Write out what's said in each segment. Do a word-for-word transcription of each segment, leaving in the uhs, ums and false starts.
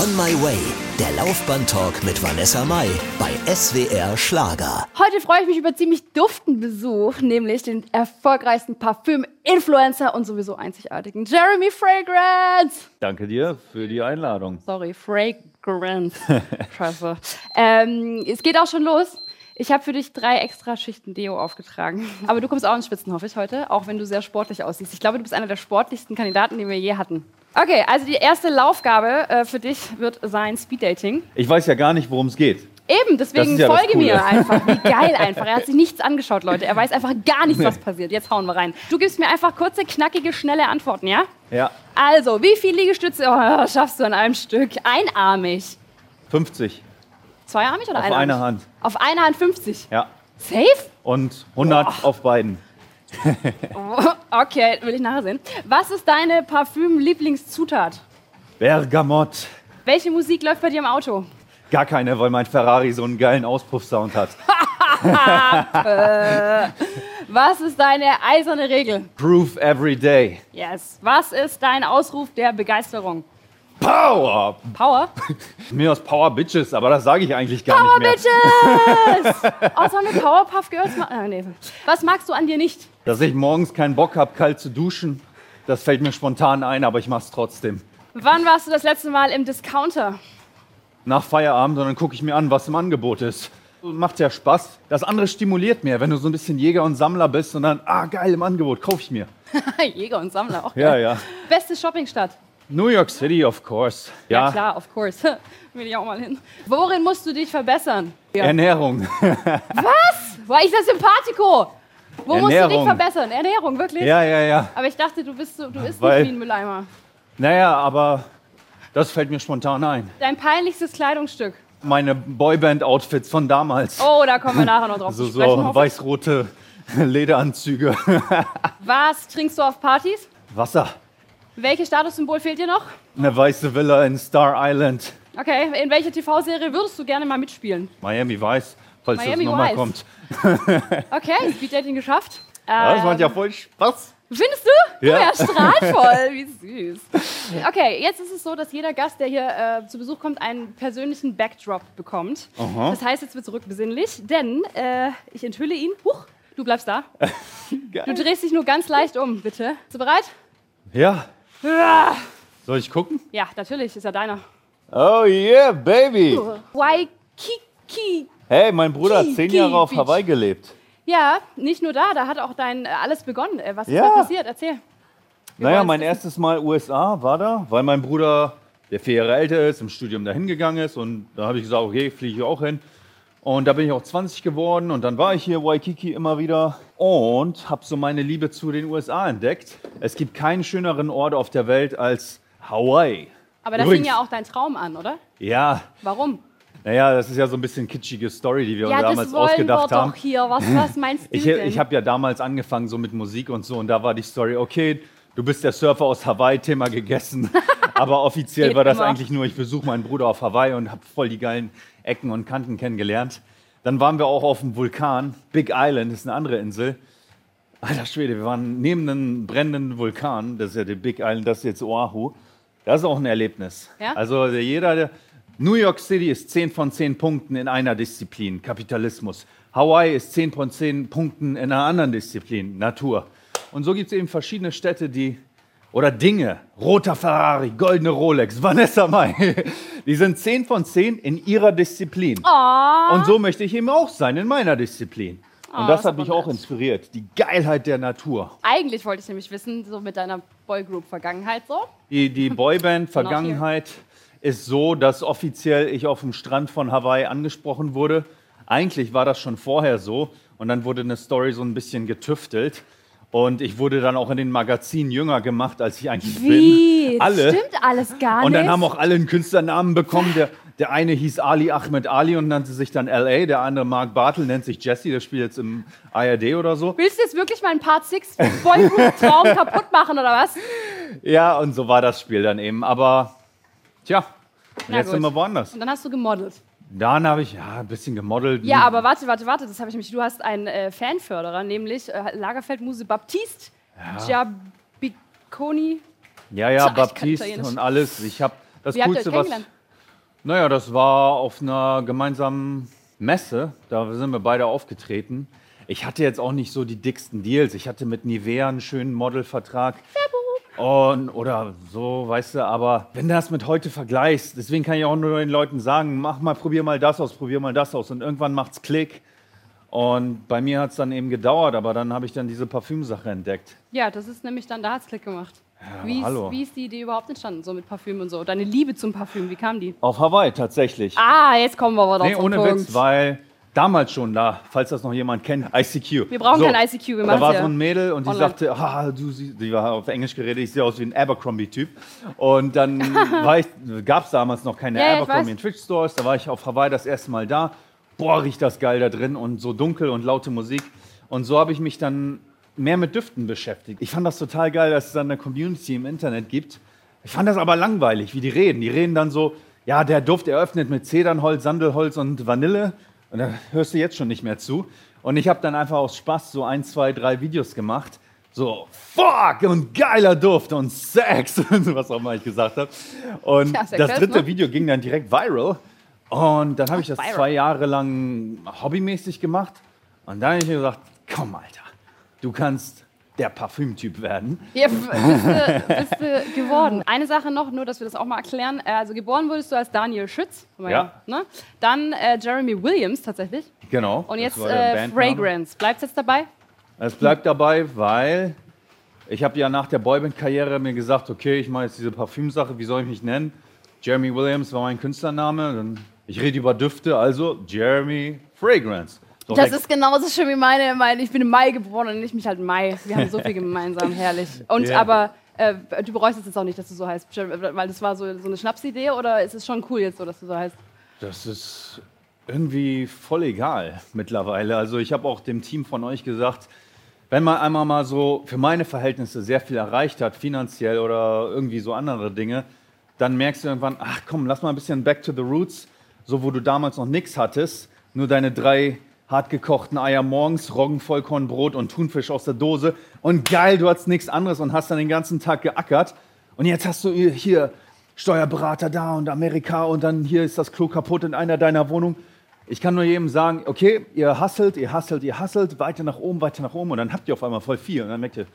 On My Way, der Laufbahn-Talk mit Vanessa Mai bei S W R Schlager. Heute freue ich mich über ziemlich duften Besuch, nämlich den erfolgreichsten Parfüm-Influencer und sowieso einzigartigen Jeremy Fragrance. Danke dir für die Einladung. Sorry, Fragrance. Scheiße. Ähm, es geht auch schon los. Ich habe für dich drei extra Schichten Deo aufgetragen. Aber du kommst auch ins Spitzen, hoffe ich, heute, auch wenn du sehr sportlich aussiehst. Ich glaube, du bist einer der sportlichsten Kandidaten, die wir je hatten. Okay, also die erste Laufgabe äh, für dich wird sein Speeddating. Ich weiß ja gar nicht, worum es geht. Eben, deswegen ja folge Coole. mir einfach. Wie geil einfach. Er hat sich nichts angeschaut, Leute. Er weiß einfach gar nichts, was passiert. Jetzt hauen wir rein. Du gibst mir einfach kurze, knackige, schnelle Antworten, ja? Ja. Also, wie viele Liegestütze oh, schaffst du an einem Stück? Einarmig. fünfzig. Zweiarmig oder Auf einarmig? einer Hand. Auf einer Hand fünfzig. Ja. Safe? Und hundert Boah. auf beiden. Okay, will ich nachher sehen. Was ist deine Parfüm-Lieblingszutat? Bergamott. Welche Musik läuft bei dir im Auto? Gar keine, weil mein Ferrari so einen geilen Auspuffsound hat. Was ist deine eiserne Regel? Proof every day. Yes. Was ist dein Ausruf der Begeisterung? Power! Power? Mir aus Power Bitches, aber das sage ich eigentlich gar Power nicht mehr. Bitches! Oh, so eine Powerpuff Girls. Ma- ah, nee. Was magst du an dir nicht? Dass ich morgens keinen Bock habe, kalt zu duschen, das fällt mir spontan ein, aber ich mach's trotzdem. Wann warst du das letzte Mal im Discounter? Nach Feierabend, und dann gucke ich mir an, was im Angebot ist. Macht ja Spaß. Das andere stimuliert mehr, wenn du so ein bisschen Jäger und Sammler bist und dann, ah geil, im Angebot, kauf ich mir. Jäger und Sammler, auch Ja, geil. ja. Beste Shoppingstadt? New York City, of course. Ja, Ja, klar, of course. Will ich auch mal hin. Worin musst du dich verbessern? Ja. Ernährung. War ich das Sympathico? Wo musst du dich Ernährung. verbessern? Ernährung, wirklich? Ja, ja, ja. Aber ich dachte, du bist so, du isst Weil- nicht wie ein Mülleimer. Naja, aber das fällt mir spontan ein. Dein peinlichstes Kleidungsstück? Meine Boyband-Outfits von damals. Oh, da kommen wir nachher noch drauf Also zu sprechen. so hoffe ich. weiß-rote Lederanzüge. Was trinkst du auf Partys? Wasser. Welches Statussymbol fehlt dir noch? Eine weiße Villa in Star Island. Okay, in welcher T V-Serie würdest du gerne mal mitspielen? Miami Vice, falls Miami das nochmal Vice. kommt. Okay, Speeddating geschafft. Ja, das macht ja Ähm, voll Spaß. Findest du? Ja. Oh, er strahlt voll, wie süß. Okay, jetzt ist es so, dass jeder Gast, der hier äh, zu Besuch kommt, einen persönlichen Backdrop bekommt. Aha. Das heißt, jetzt wird zurückbesinnlich, denn äh, ich enthülle ihn. Huch, du bleibst da. Du drehst dich nur ganz leicht um, bitte. Bist du bereit? Ja. Ja, Soll ich gucken? natürlich, ist ja deiner. Oh yeah, baby. Waikiki. Hey, mein Bruder hat zehn Kiki Jahre auf Beach. Hawaii gelebt. Ja, nicht nur da, da hat auch dein äh, alles begonnen. Äh, was ist Ja. da passiert? Erzähl. Wir Naja, wollen's mein wissen. erstes Mal U S A war da, weil mein Bruder, der vier Jahre älter ist, im Studium dahin gegangen ist. Und da habe ich gesagt, okay, fliege ich auch hin. Und da bin ich auch zwanzig geworden und dann war ich hier Waikiki immer wieder und habe so meine Liebe zu den U S A entdeckt. Es gibt keinen schöneren Ort auf der Welt als Hawaii. Aber da Übrigens- fing ja auch dein Traum an, oder? Ja, Warum? naja, das ist ja so ein bisschen kitschige Story, die wir Ja, damals das wollen ausgedacht wir haben. doch hier. Was, was meinst du Ich, denn? ich habe ja damals angefangen so mit Musik und so und da war die Story, okay, du bist der Surfer aus Hawaii, Thema gegessen. Aber offiziell Geht war das immer. eigentlich nur, ich besuche meinen Bruder auf Hawaii und habe voll die geilen Ecken und Kanten kennengelernt. Dann waren wir auch auf dem Vulkan, Big Island, ist eine andere Insel. Alter Schwede, wir waren neben einem brennenden Vulkan, das ist ja der Big Island, das ist jetzt Oahu. Das ist auch ein Erlebnis. Ja? Also der- jeder, der New York City ist zehn von zehn Punkten in einer Disziplin, Kapitalismus. Hawaii ist zehn von zehn Punkten in einer anderen Disziplin, Natur. Und so gibt es eben verschiedene Städte, die, oder Dinge, roter Ferrari, goldene Rolex, Vanessa Mai, die sind zehn von zehn in ihrer Disziplin. Oh, Und so möchte ich eben auch sein, in meiner Disziplin. Und Oh, das das hat ist mich aber auch nett. inspiriert, die Geilheit der Natur. eigentlich wollte ich nämlich wissen, so mit deiner Boygroup-Vergangenheit so. Die, die Boyband-Vergangenheit ist so, dass offiziell ich auf dem Strand von Hawaii angesprochen wurde. Eigentlich war das schon vorher so und dann wurde eine Story so ein bisschen getüftelt. Und ich wurde dann auch in den Magazinen jünger gemacht, als ich eigentlich Wie? bin. Das Alle. stimmt alles gar Und nicht. dann haben auch alle einen Künstlernamen bekommen. Der, der eine hieß Ali Ahmed Ali und nannte sich dann L A. Der andere Mark Bartel nennt sich Jesse. Der spielt jetzt im I R D oder so. Willst du jetzt wirklich meinen Part sechs Boygroup-Traum kaputt machen, oder was? Ja, und so war das Spiel dann eben. Aber tja, Na jetzt gut. sind wir woanders. Und dann hast du gemodelt. Dann habe ich ja ein bisschen gemodelt. Ja, aber warte, warte, warte, das habe ich nämlich. Du hast einen äh, Fanförderer, nämlich äh, Lagerfeld-Muse Baptiste Giabiconi. Ja, ja, Ach, ich kann Baptiste Italienisch. und alles. Ich habe das Wie habt ihr Coolste, euch was. kennengelernt? Naja, das war auf einer gemeinsamen Messe. Da sind wir beide aufgetreten. Ich hatte jetzt auch nicht so die dicksten Deals. Ich hatte mit Nivea einen schönen Modelvertrag. Und, oder so, weißt du, aber wenn du das mit heute vergleichst, deswegen kann ich auch nur den Leuten sagen, mach mal, probier mal das aus, probier mal das aus. Und irgendwann macht's Klick. Und bei mir hat es dann eben gedauert, aber dann habe ich dann diese Parfümsache entdeckt. Ja, das ist nämlich dann, da hat's Klick gemacht. Ja, wie, hallo. ist, wie ist die Idee überhaupt entstanden, so mit Parfüm und so? Deine Liebe zum Parfüm, wie kam die? Auf Hawaii tatsächlich. Ah, jetzt kommen wir aber doch Nee, zum ohne Punkt. Witz, weil damals schon da, falls das noch jemand kennt, I C Q. Wir brauchen kein I C Q, wir Da machen's war ja so ein Mädel und die online. sagte, ah, du siehst, die war auf Englisch geredet, ich sehe aus wie ein Abercrombie-Typ. Und dann gab es damals noch keine Ja, ja, ich Abercrombie weiß. in Twitch Stores, da war ich auf Hawaii das erste Mal da. Boah, riecht das geil da drin und so dunkel und laute Musik. Und so habe ich mich dann mehr mit Düften beschäftigt. Ich fand das total geil, dass es dann eine Community im Internet gibt. Ich fand das aber langweilig, wie die reden. Die reden dann so, ja, der Duft eröffnet mit Zedernholz, Sandelholz und Vanille. Und da hörst du jetzt schon nicht mehr zu. Und ich habe dann einfach aus Spaß so ein, zwei, drei Videos gemacht. So, fuck, und geiler Duft und Sex und was auch immer ich gesagt habe. Und Ja, ist ja das krass, dritte ne? Video ging dann direkt viral. Und dann habe ich das viral. zwei Jahre lang hobbymäßig gemacht. Und dann habe ich mir gesagt, komm, Alter, du kannst der Parfümtyp werden. Ja, bist du, bist du geworden. Eine Sache noch, nur dass wir das auch mal erklären. Äh, Also geboren wurdest du als Daniel Schütz. Ja. Ne? Dann äh, Jeremy Williams tatsächlich. Genau. Und das jetzt war der äh, Bandname. Fragrance. Bleibt's jetzt dabei? Es bleibt dabei, weil ich habe ja nach der Boyband-Karriere mir gesagt, okay, ich mache jetzt diese Parfümsache, wie soll ich mich nennen? Jeremy Williams war mein Künstlername. Dann, ich rede über Düfte, also Jeremy Fragrance. So, Das der- ist genauso schön wie meine, meine. Ich bin im Mai geboren und ich mich halt Mai. Wir haben so viel gemeinsam, herrlich. Und Ja. aber äh, du bereust es jetzt auch nicht, dass du so heißt, weil das war so, so eine Schnapsidee oder ist es schon cool jetzt so, dass du so heißt? Das ist irgendwie voll egal mittlerweile. Also ich habe auch dem Team von euch gesagt, wenn man einmal mal so für meine Verhältnisse sehr viel erreicht hat, finanziell oder irgendwie so andere Dinge, dann merkst du irgendwann, ach komm, lass mal ein bisschen back to the roots, so wo du damals noch nichts hattest, nur deine drei hartgekochten Eier morgens, Roggenvollkornbrot und Thunfisch aus der Dose und geil, du hattest nichts anderes und hast dann den ganzen Tag geackert und jetzt hast du hier Steuerberater da und Amerika und dann hier ist das Klo kaputt in einer deiner Wohnungen. Ich kann nur jedem sagen, okay, ihr hustelt, ihr hustelt, ihr hustelt, weiter nach oben, weiter nach oben und dann habt ihr auf einmal voll viel und dann merkt ihr,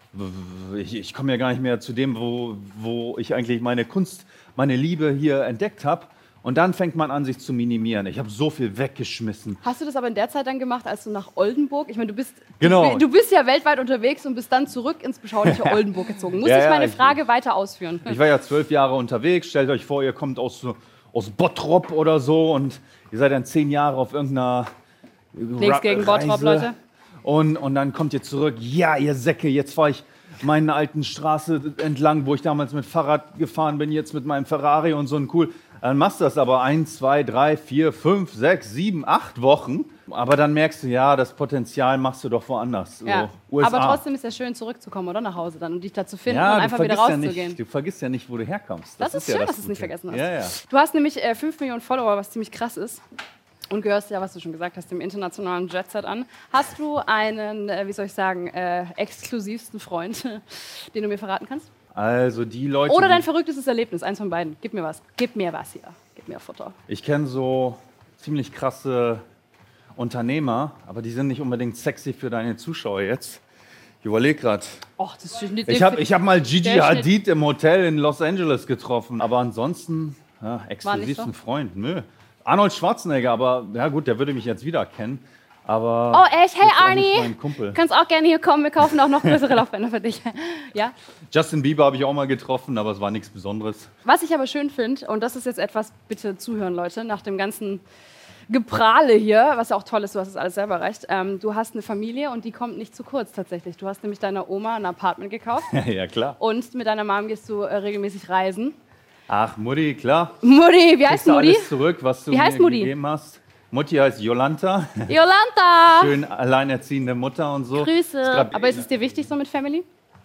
ich, ich komme ja gar nicht mehr zu dem, wo, wo ich eigentlich meine Kunst, meine Liebe hier entdeckt habe. Und dann fängt man an, sich zu minimieren. Ich habe so viel weggeschmissen. Hast du das aber in der Zeit dann gemacht, als du nach Oldenburg, ich meine, du bist, Genau. du, du bist ja weltweit unterwegs und bist dann zurück ins beschauliche Oldenburg gezogen. Muss Ja, ich ja, meine ich- Frage weiter ausführen? Ich war ja zwölf Jahre unterwegs. Stellt euch vor, ihr kommt aus, aus Bottrop oder so und ihr seid dann zehn Jahre auf irgendeiner Nichts Ra- gegen Bottrop, Reise. Leute. Und, und dann kommt ihr zurück. Ja, ihr Säcke, jetzt fahre ich meine alten Straße entlang, wo ich damals mit Fahrrad gefahren bin, jetzt mit meinem Ferrari und so ein cool. Dann machst du das aber ein, zwei, drei, vier, fünf, sechs, sieben, acht Wochen. Aber dann merkst du, ja, das Potenzial machst du doch woanders. Ja. So, U S A. Aber trotzdem ist ja schön, zurückzukommen, oder? Nach Hause dann und dich da zu finden ja, und du einfach wieder vergisst ja rauszugehen. nicht, du vergisst ja nicht, wo du herkommst. Das ist ja schön, das dass du es nicht Gute. vergessen hast. Ja, ja. Du hast nämlich äh, fünf Millionen Follower, was ziemlich krass ist. Und gehörst ja, was du schon gesagt hast, dem internationalen Jetset an. Hast du einen, äh, wie soll ich sagen, äh, exklusivsten Freund, den du mir verraten kannst? Also die Leute, Oder dein die, verrücktestes Erlebnis, eins von beiden. Gib mir was. Gib mir was hier. Gib mir Futter. ich kenne so ziemlich krasse Unternehmer, aber die sind nicht unbedingt sexy für deine Zuschauer jetzt. Ich überlege gerade. Och, das ist nicht. Ich habe ich hab mal Gigi Der Schnitt. Hadid im Hotel in Los Angeles getroffen, aber ansonsten, ja, exklusivsten so? Freund, nö. Arnold Schwarzenegger, aber ja gut, der würde mich jetzt wieder kennen. Aber Oh, echt? Hey, ist auch nicht Arnie. mein Kumpel. Du kannst auch gerne hier kommen. Wir kaufen auch noch größere Laufbänder für dich. Ja? Justin Bieber habe ich auch mal getroffen, aber es war nichts Besonderes. Was ich aber schön finde, und das ist jetzt etwas, bitte zuhören, Leute, nach dem ganzen Geprahle hier, was ja auch toll ist, du hast es alles selber erreicht. Ähm, du hast eine Familie und die kommt nicht zu kurz tatsächlich. Du hast nämlich deiner Oma ein Apartment gekauft Ja, klar. und mit deiner Mom gehst du äh, regelmäßig reisen. Ach, Mutti, klar. Mutti, wie heißt Kriegst du Mutti? alles zurück, was du Wie heißt mir Mutti? gegeben hast. Mutti heißt Jolanta. Jolanta! Schön alleinerziehende Mutter und so. Ist Grüße. grad- Aber ist es dir wichtig so mit Family?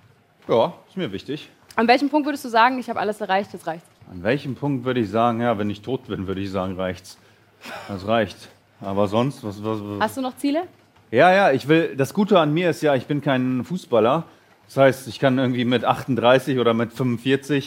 Ja, ist mir wichtig. An welchem Punkt würdest du sagen, ich habe alles erreicht, jetzt reicht's? An welchem Punkt würde ich sagen, ja, wenn ich tot bin, würde ich sagen, reicht's. Das reicht. Aber sonst, was, was, was? Hast du noch Ziele? Ja, ja, ich will, das Gute an mir ist ja, ich bin kein Fußballer. Das heißt, ich kann irgendwie mit achtunddreißig oder mit fünfundvierzig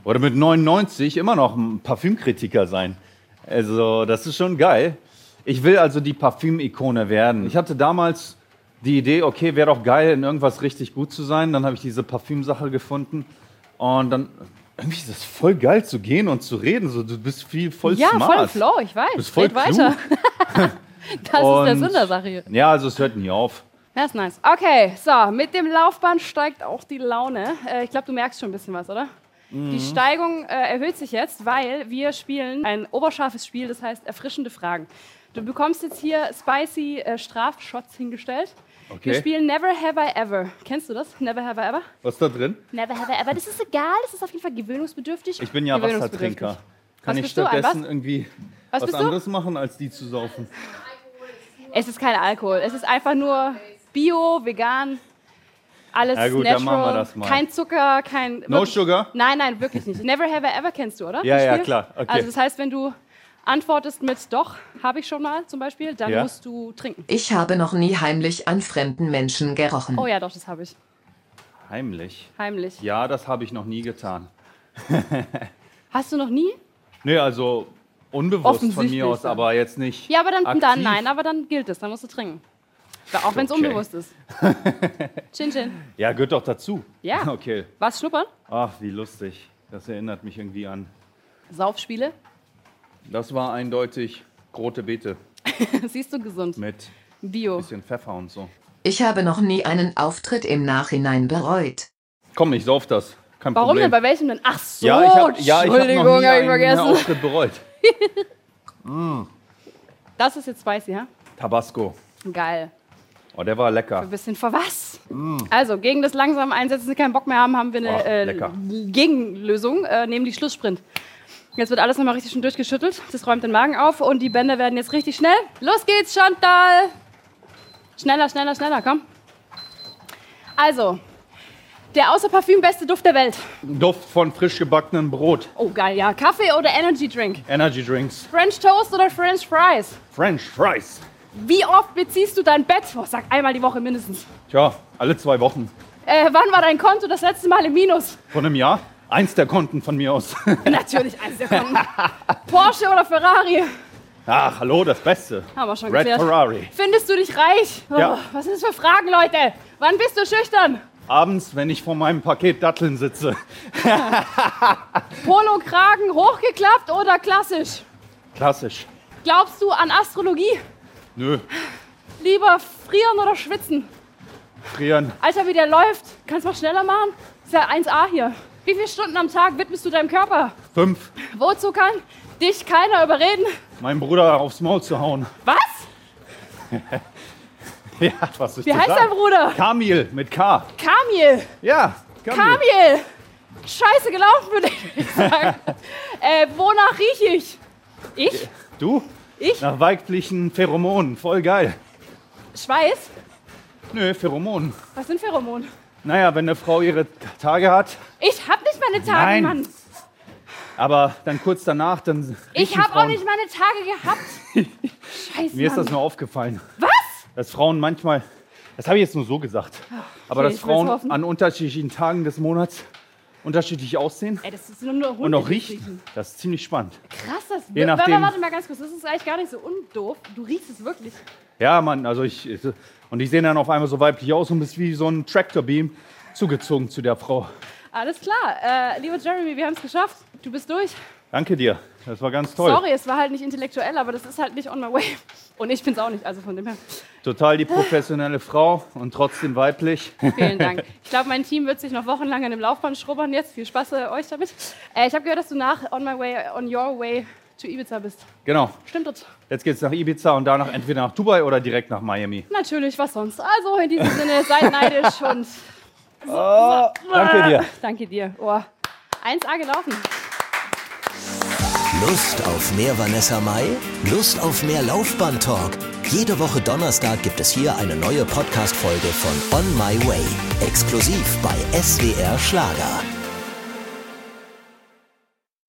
oder mit neunundneunzig immer noch ein Parfümkritiker sein. Also das ist schon geil. Ich will also die Parfüm-Ikone werden. Ich hatte damals die Idee, okay, wäre doch geil, in irgendwas richtig gut zu sein. Dann habe ich diese Parfümsache gefunden und dann irgendwie ist es voll geil zu gehen und zu reden. So, du bist viel voll ja, smart. Ja, voll im Flow, ich weiß. Du bist voll Red weiter. Das und, ist der Sinn der Sache hier. Ja, also es hört nie auf. Das ist nice. Okay, so, mit dem Laufband steigt auch die Laune. Äh, ich glaube, du merkst schon ein bisschen was, oder? Mhm. Die Steigung äh, erhöht sich jetzt, weil wir spielen ein oberscharfes Spiel, das heißt erfrischende Fragen. Du bekommst jetzt hier spicy äh, Strafshots hingestellt. Okay. Wir spielen Never Have I Ever. Kennst du das? Never Have I Ever? Was ist da drin? Never Have I Ever. Das ist egal, das ist auf jeden Fall gewöhnungsbedürftig. Ich bin ja Wassertrinker. Kann ich stattdessen irgendwie was, was anderes machen, als die zu saufen? Es ist kein Alkohol. Es ist einfach nur Bio, vegan, alles ja gut, natural. Dann machen wir das mal. Kein Zucker, kein... No sugar? Nein, nein, wirklich nicht. Never Have I Ever kennst du, oder? Ja, ja, klar. Okay. Also das heißt, wenn du antwortest mit doch, habe ich schon mal zum Beispiel, dann ja. musst du trinken. Ich habe noch nie heimlich an fremden Menschen gerochen. Oh ja, doch, das habe ich. Heimlich? Heimlich. Ja, das habe ich noch nie getan. Hast du noch nie? Nee, also unbewusst von mir aus, dann. Aber jetzt nicht Ja, aber dann, aktiv. dann nein, aber dann gilt es, dann musst du trinken. Auch wenn es okay. unbewusst ist. Chin, chin. Ja, gehört doch dazu. Ja. Okay. Was, schnuppern? Ach, wie lustig. Das erinnert mich irgendwie an. Saufspiele? Das war eindeutig rote Beete. Siehst du, gesund. Mit Bio. Bisschen Pfeffer und so. Ich habe noch nie einen Auftritt im Nachhinein bereut. Komm, ich sauf das. Kein Warum Problem. denn? Bei welchem denn? Ach so, ja, ich hab, ja, Entschuldigung, ich habe noch nie hab ich einen vergessen. Auftritt bereut. mm. Das ist jetzt spicy, ja? Tabasco. Geil. Oh, der war lecker. Ein bisschen vor was? Mm. Also, gegen das langsame Einsetzen, die keinen Bock mehr haben, haben wir eine oh, äh, Gegenlösung, äh, nehmen die Schlusssprint. Jetzt wird alles nochmal richtig schön durchgeschüttelt. Das räumt den Magen auf und die Bänder werden jetzt richtig schnell. Los geht's, Chantal! Schneller, schneller, schneller, komm. Also, der außer Parfüm beste Duft der Welt. Duft von frisch gebackenem Brot. Oh, geil, ja. Kaffee oder Energy Drink? Energy Drinks. French Toast oder French Fries? French Fries. Wie oft beziehst du dein Bett? Oh, sag einmal die Woche mindestens. Tja, alle zwei Wochen. Äh, wann war dein Konto das letzte Mal im Minus? Vor einem Jahr? Eins der Konten von mir aus. Natürlich eins der Konten. Porsche oder Ferrari? Ach, hallo, das Beste. Haben wir schon Red geklärt. Ferrari. Findest du dich reich? Oh, ja. Was sind das für Fragen, Leute? Wann bist du schüchtern? Abends, wenn ich vor meinem Paket Datteln sitze. Polo-Kragen hochgeklappt oder klassisch? Klassisch. Glaubst du an Astrologie? Nö. Lieber frieren oder schwitzen? Frieren. Alter, wie der läuft. Kannst du mal schneller machen? Ist ja eins A hier. Wie viele Stunden am Tag widmest du deinem Körper? Fünf. Wozu kann dich keiner überreden? Meinen Bruder aufs Maul zu hauen. Was? Ja, was ist Wie heißt dein Bruder? Kamil mit K. Kamil. Ja, Kamil. Kamil. Scheiße gelaufen, würde ich sagen. äh, wonach rieche ich? Ich? Du? Ich? Nach weiblichen Pheromonen. Voll geil. Schweiß? Nö, Pheromonen. Was sind Pheromonen? Naja, wenn eine Frau ihre Tage hat. Ich hab nicht meine Tage, Nein. Mann. Aber dann kurz danach, dann Ich hab Frauen. auch nicht meine Tage gehabt. Scheiße, Mir ist Mann. das nur aufgefallen. Was? Dass Frauen manchmal, das habe ich jetzt nur so gesagt, okay, aber dass Frauen an unterschiedlichen Tagen des Monats unterschiedlich aussehen. Ey, das ist nur nur und auch riechen. Das ist ziemlich spannend. Krass, das Je nachdem, warte mal ganz kurz, das ist eigentlich gar nicht so undoof. Du riechst es wirklich. Ja, Mann, also ich, und die sehen dann auf einmal so weiblich aus und bist wie so ein Tractor-Beam zugezogen zu der Frau. Alles klar. Äh, lieber Jeremy, wir haben es geschafft. Du bist durch. Danke dir. Das war ganz toll. Sorry, es war halt nicht intellektuell, aber das ist halt nicht on my way. Und ich bin's auch nicht, also von dem her. Total die professionelle Frau und trotzdem weiblich. Vielen Dank. Ich glaube, mein Team wird sich noch wochenlang an dem Laufband schrubbern jetzt. Viel Spaß äh, euch damit. Äh, ich habe gehört, dass du nach On My Way, On Your Way to Ibiza bist. Genau. Stimmt das? Jetzt geht's nach Ibiza und danach entweder nach Dubai oder direkt nach Miami. Natürlich, was sonst. Also in diesem Sinne, seid neidisch und... So, oh, so. Danke dir. Danke dir. Oh. eins A gelaufen. Lust auf mehr Vanessa Mai? Lust auf mehr Laufband-Talk? Jede Woche Donnerstag gibt es hier eine neue Podcast-Folge von On My Way. Exklusiv bei S W R Schlager.